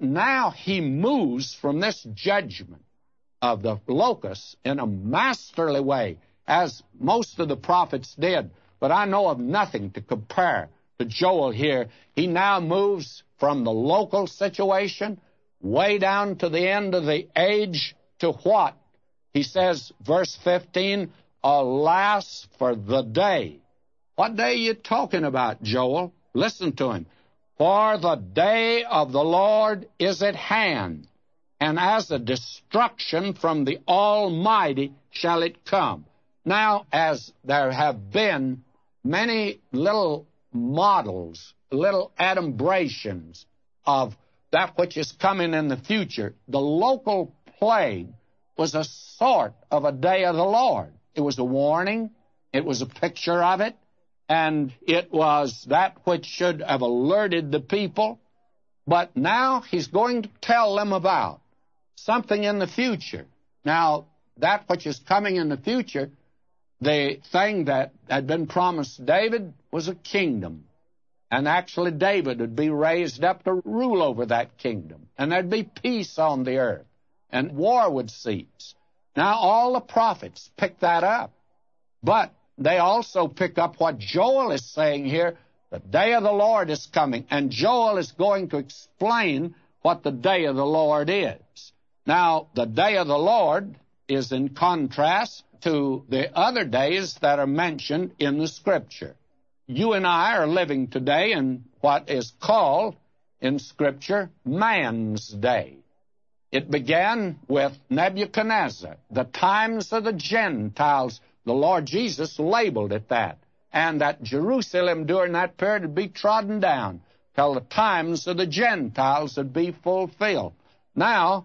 now he moves from this judgment of the locusts in a masterly way, as most of the prophets did. But I know of nothing to compare to Joel here. He now moves from the local situation way down to the end of the age to what? He says, verse 15, alas for the day. What day are you talking about, Joel? Listen to him. For the day of the Lord is at hand, and as a destruction from the Almighty shall it come. Now, as there have been many little models, little adumbrations of that which is coming in the future, the local plague was a sort of a day of the Lord. It was a warning. It was a picture of it. And it was that which should have alerted the people. But now he's going to tell them about something in the future. Now, that which is coming in the future, the thing that had been promised David was a kingdom. And actually David would be raised up to rule over that kingdom. And there'd be peace on the earth. And war would cease. Now, all the prophets pick that up. But they also pick up what Joel is saying here. The day of the Lord is coming. And Joel is going to explain what the day of the Lord is. Now, the day of the Lord is in contrast to the other days that are mentioned in the Scripture. You and I are living today in what is called in Scripture man's day. It began with Nebuchadnezzar, the times of the Gentiles. The Lord Jesus labeled it that. And that Jerusalem during that period would be trodden down till the times of the Gentiles would be fulfilled. Now,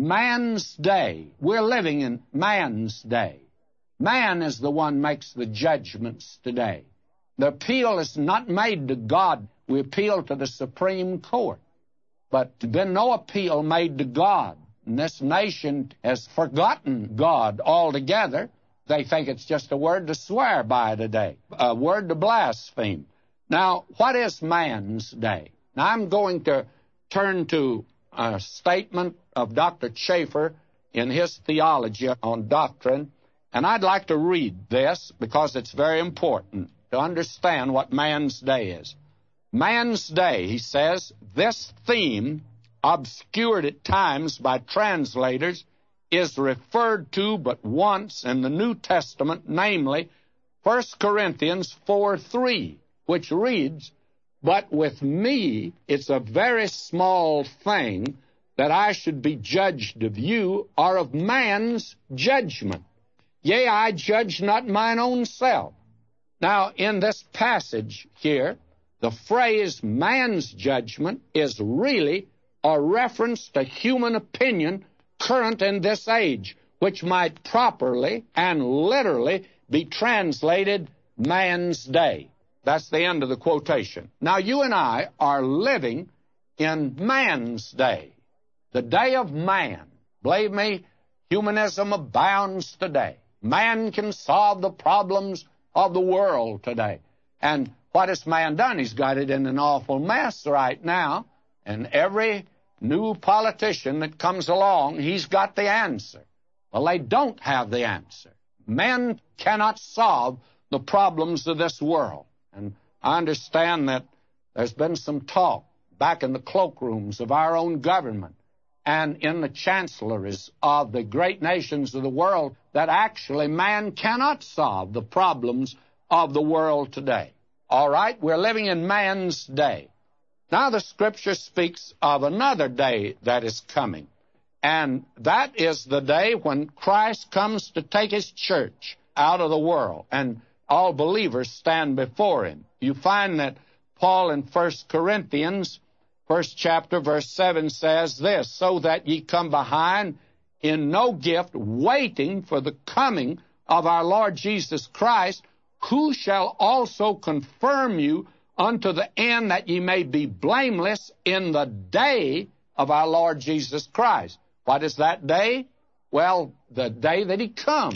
man's day. We're living in man's day. Man is the one makes the judgments today. The appeal is not made to God. We appeal to the Supreme Court. But there's been no appeal made to God. And this nation has forgotten God altogether. They think it's just a word to swear by today, a word to blaspheme. Now, what is man's day? Now, I'm going to turn to a statement of Dr. Chafer in his theology on doctrine, and I'd like to read this because it's very important to understand what man's day is. Man's day, he says, this theme, obscured at times by translators, is referred to but once in the New Testament, namely 1 Corinthians 4:3, which reads, but with me it's a very small thing that I should be judged of you or of man's judgment. Yea, I judge not mine own self. Now, in this passage here, the phrase man's judgment is really a reference to human opinion current in this age, which might properly and literally be translated man's day. That's the end of the quotation. Now, you and I are living in man's day, the day of man. Believe me, humanism abounds today. Man can solve the problems of the world today. And what has man done? He's got it in an awful mess right now, and every new politician that comes along, he's got the answer. Well, they don't have the answer. Men cannot solve the problems of this world. And I understand that there's been some talk back in the cloakrooms of our own government and in the chancelleries of the great nations of the world that actually man cannot solve the problems of the world today. All right, we're living in man's day. Now the Scripture speaks of another day that is coming, and that is the day when Christ comes to take his church out of the world, and all believers stand before him. You find that Paul in 1 Corinthians, 1st chapter, verse 7 says this, so that ye come behind in no gift, waiting for the coming of our Lord Jesus Christ, who shall also confirm you unto the end that ye may be blameless in the day of our Lord Jesus Christ. What is that day? Well, the day that he comes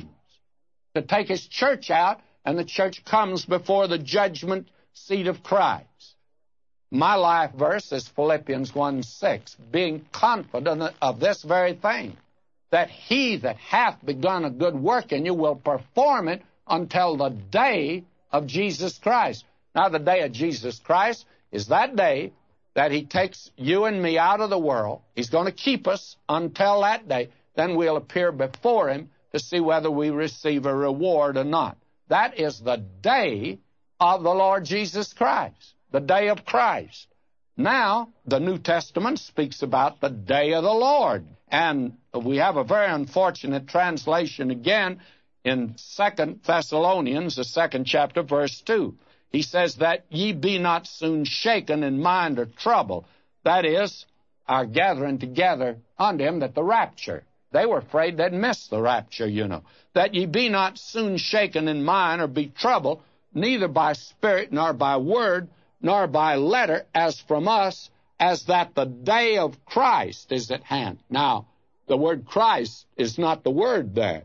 to take his church out, and the church comes before the judgment seat of Christ. My life verse is Philippians 1:6, being confident of this very thing, that he that hath begun a good work in you will perform it until the day of Jesus Christ. Now, the day of Jesus Christ is that day that he takes you and me out of the world. He's going to keep us until that day. Then we'll appear before him to see whether we receive a reward or not. That is the day of the Lord Jesus Christ, the day of Christ. Now, the New Testament speaks about the day of the Lord. And we have a very unfortunate translation again in 2 Thessalonians, the 2nd chapter, verse 2. He says that ye be not soon shaken in mind or trouble. That is, our gathering together unto him, that the rapture. They were afraid they'd miss the rapture, you know. That ye be not soon shaken in mind or be troubled, neither by spirit, nor by word, nor by letter, as from us, as that the day of Christ is at hand. Now, the word Christ is not the word there.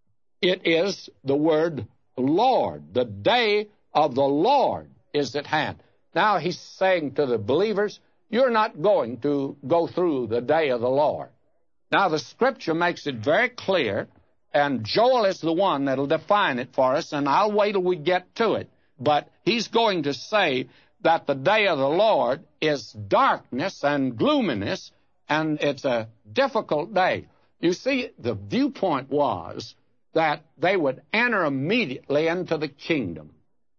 It is the word Lord. The day of the Lord is at hand. Now, he's saying to the believers, you're not going to go through the day of the Lord. Now, the Scripture makes it very clear, and Joel is the one that'll define it for us, and I'll wait till we get to it. But he's going to say that the day of the Lord is darkness and gloominess, and it's a difficult day. You see, the viewpoint was that they would enter immediately into the kingdom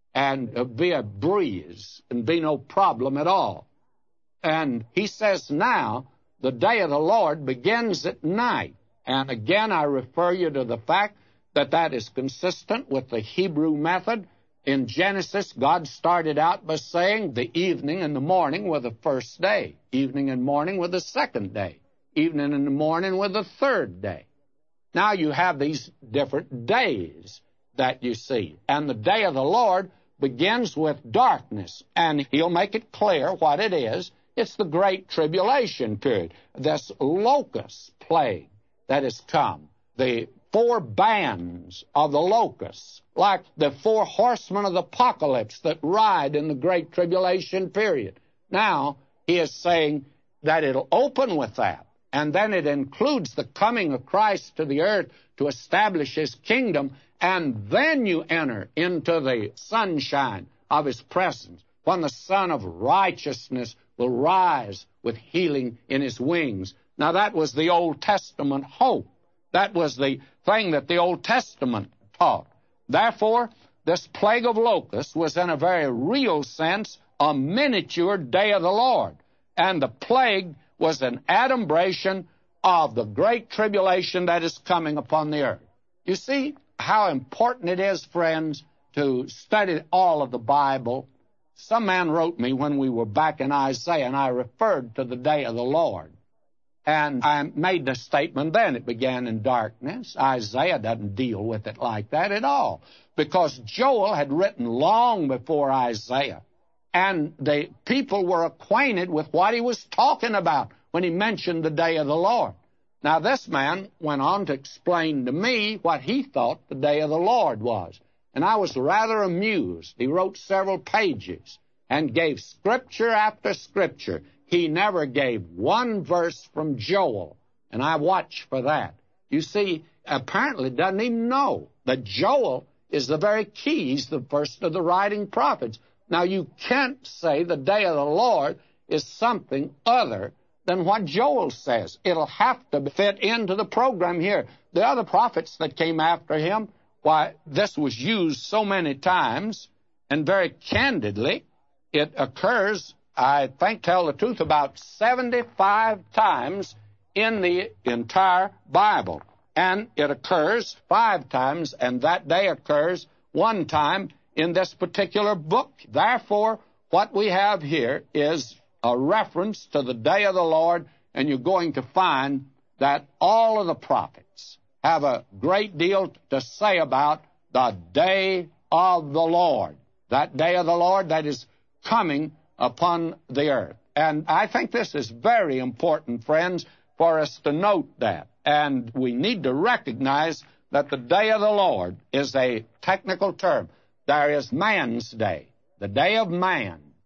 and be a breeze and be no problem at all. And he says now, the day of the Lord begins at night. And again, I refer you to the fact that that is consistent with the Hebrew method. In Genesis, God started out by saying the evening and the morning were the first day. Evening and morning were the second day. Evening and the morning were the third day. Now you have these different days that you see. And the day of the Lord begins with darkness. And he'll make it clear what it is. It's the Great Tribulation period. This locust plague that has come. The 4 bands of the locusts, like the 4 horsemen of the apocalypse that ride in the Great Tribulation period. Now, he is saying that it'll open with that. And then it includes the coming of Christ to the earth to establish his kingdom. And then you enter into the sunshine of his presence, when the Son of Righteousness will rise with healing in his wings. Now, that was the Old Testament hope. That was the thing that the Old Testament taught. Therefore, this plague of locusts was in a very real sense a miniature day of the Lord. And the plague was an adumbration of the great tribulation that is coming upon the earth. You see how important it is, friends, to study all of the Bible. Some man wrote me when we were back in Isaiah, and I referred to the day of the Lord. And I made the statement then, it began in darkness. Isaiah doesn't deal with it like that at all, because Joel had written long before Isaiah, and the people were acquainted with what he was talking about when he mentioned the day of the Lord. Now, this man went on to explain to me what he thought the day of the Lord was. And I was rather amused. He wrote several pages and gave scripture after scripture. He never gave one verse from Joel, and I watched for that. You see, apparently doesn't even know that Joel is the very key. He's the first of the writing prophets. Now, you can't say the day of the Lord is something other than what Joel says. It'll have to fit into the program here. The other prophets that came after him, why, this was used so many times, and very candidly, it occurs, I think, tell the truth, about 75 times in the entire Bible. And it occurs 5 times, and that day occurs 1 time in this particular book. Therefore, what we have here is a reference to the day of the Lord, and you're going to find that all of the prophets have a great deal to say about the day of the Lord. That day of the Lord that is coming upon the earth. And I think this is very important, friends, for us to note that. And we need to recognize that the day of the Lord is a technical term. There is man's day, the day of man,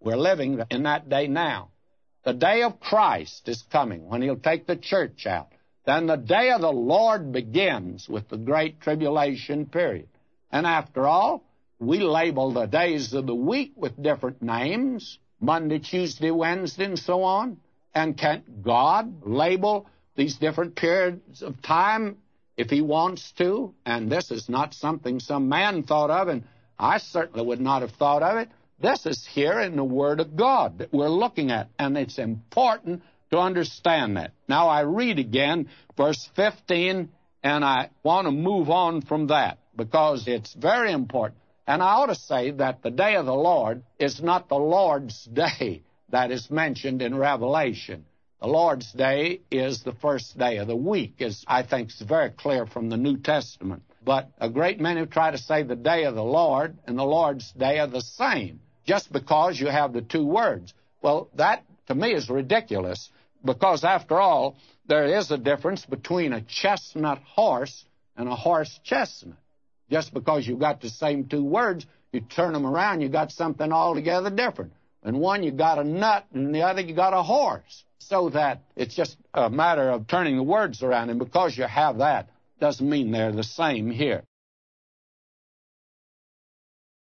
We're living in that day now. The day of Christ is coming when He'll take the church out. Then the day of the Lord begins with the great tribulation period. And after all, we label the days of the week with different names, Monday, Tuesday, Wednesday, and so on. And can't God label these different periods of time if He wants to? And this is not something some man thought of, and I certainly would not have thought of it. This is here in the Word of God that we're looking at, and it's important to understand that. Now I read again verse 15, and I want to move on from that because it's very important. And I ought to say that the day of the Lord is not the Lord's day that is mentioned in Revelation. The Lord's day is the first day of the week, as I think is very clear from the New Testament. But a great many try to say the day of the Lord and the Lord's day are the same, just because you have the two words. Well, that, to me, is ridiculous, because, after all, there is a difference between a chestnut horse and a horse chestnut. Just because you've got the same two words, you turn them around, you got something altogether different. In one, you got a nut, and in the other, you got a horse. So that it's just a matter of turning the words around, and because you have that, doesn't mean they're the same here.